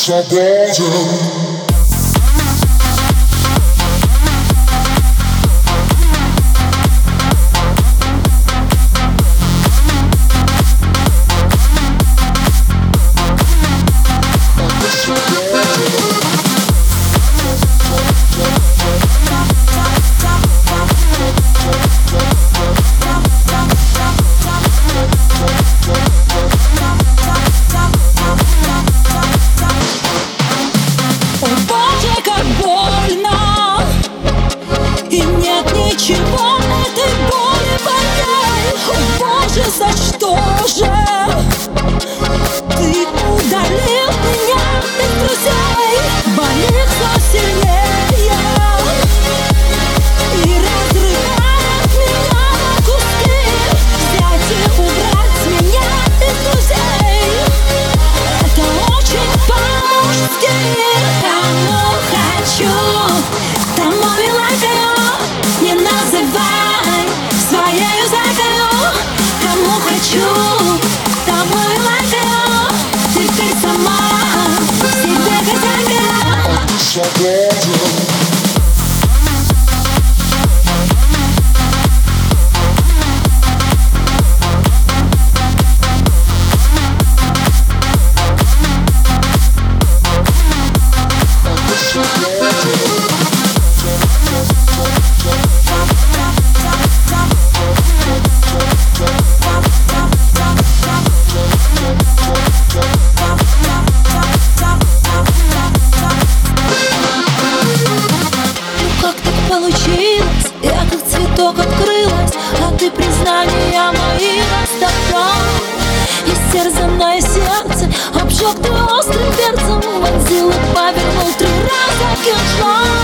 свободен. Ничего этой боли больней. О Боже, за что же ты удалил меня из друзей? Болит все сильнее и разрывает меня на куски. Взять и убрать меня из друзей — это очень по-мужски. Кому хочу, тому и лайкаю. Не называй своею зайкою. Кому хочу, тому и лайкаю. Теперь сама себе хозяйка. Свободен. Получилось, я как цветок открылась, а ты признания мои растоптал. Истерзанное сердце обжег ты острым перцем, вонзил и повернул 3 раза кинжал.